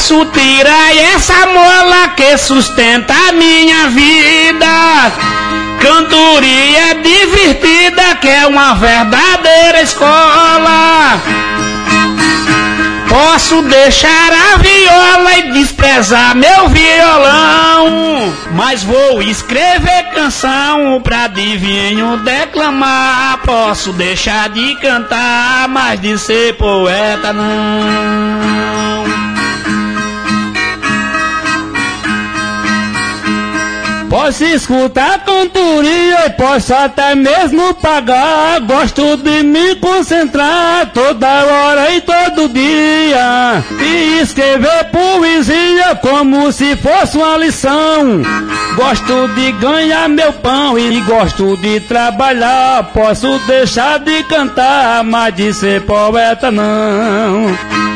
Posso tirar essa mola que sustenta a minha vida. Cantoria divertida que é uma verdadeira escola. Posso deixar a viola e desprezar meu violão, mas vou escrever canção pra adivinho declamar. Posso deixar de cantar, mas de ser poeta não. Posso escutar cantoria e posso até mesmo pagar. Gosto de me concentrar toda hora e todo dia e escrever poesia como se fosse uma lição. Gosto de ganhar meu pão e gosto de trabalhar. Posso deixar de cantar, mas de ser poeta não.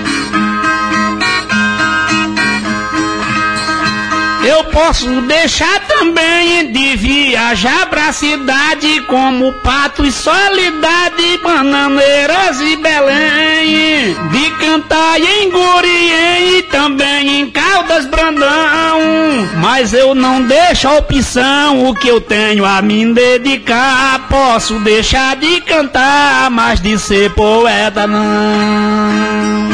Eu posso deixar também de viajar pra cidade como Patos, Soledade, Bananeiras e Belém, de cantar em Gurien e também em Caldas Brandão, mas eu não deixo a opção, o que eu tenho a me dedicar. Posso deixar de cantar, mas de ser poeta não.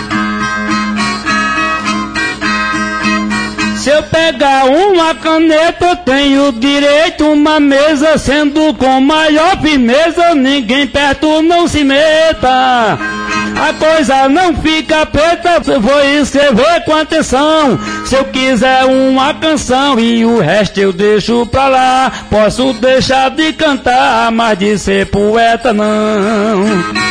Se eu pegar uma caneta, eu tenho direito a uma mesa, sendo com maior firmeza, ninguém perto não se meta. A coisa não fica preta, eu vou escrever com atenção. Se eu quiser uma canção e o resto eu deixo pra lá. Posso deixar de cantar, mas de ser poeta não.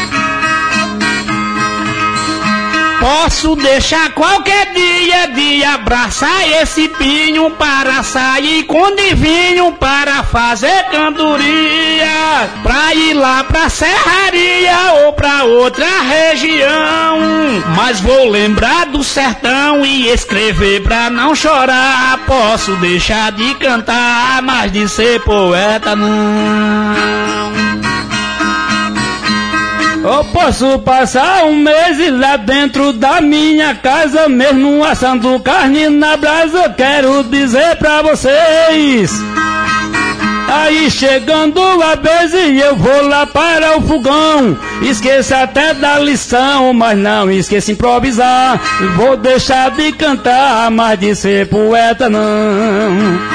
Posso deixar qualquer dia de abraçar esse pinho para sair com divinho para fazer cantoria, pra ir lá pra serraria ou pra outra região, mas vou lembrar do sertão e escrever pra não chorar. Posso deixar de cantar, mas de ser poeta não. Eu posso passar um mês lá dentro da minha casa, mesmo assando carne na brasa, quero dizer pra vocês. Aí chegando a vez e eu vou lá para o fogão, esqueço até da lição, mas não esqueço improvisar. Vou deixar de cantar, mas de ser poeta não.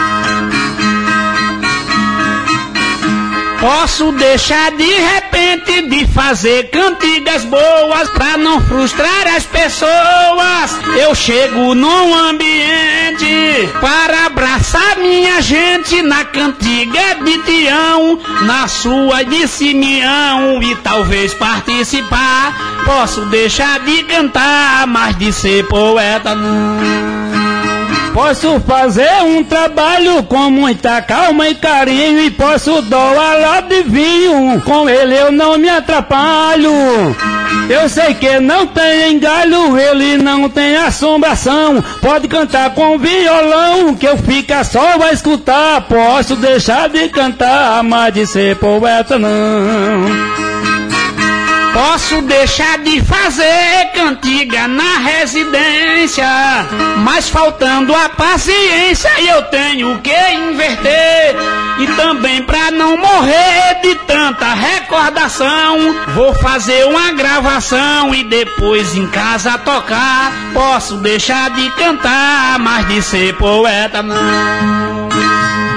Posso deixar de repente de fazer cantigas boas pra não frustrar as pessoas. Eu chego num ambiente para abraçar minha gente, na cantiga de Tião, na sua de Simeão, e talvez participar. Posso deixar de cantar, mas de ser poeta não. Posso fazer um trabalho com muita calma e carinho, e posso doar lá de vinho, com ele eu não me atrapalho. Eu sei que não tem engalho, ele não tem assombração. Pode cantar com violão, que eu fico só a escutar. Posso deixar de cantar, mas de ser poeta não. Posso deixar de fazer cantiga na residência, mas faltando a paciência eu tenho que inverter. E também pra não morrer de tanta recordação, vou fazer uma gravação e depois em casa tocar. Posso deixar de cantar, mas de ser poeta não.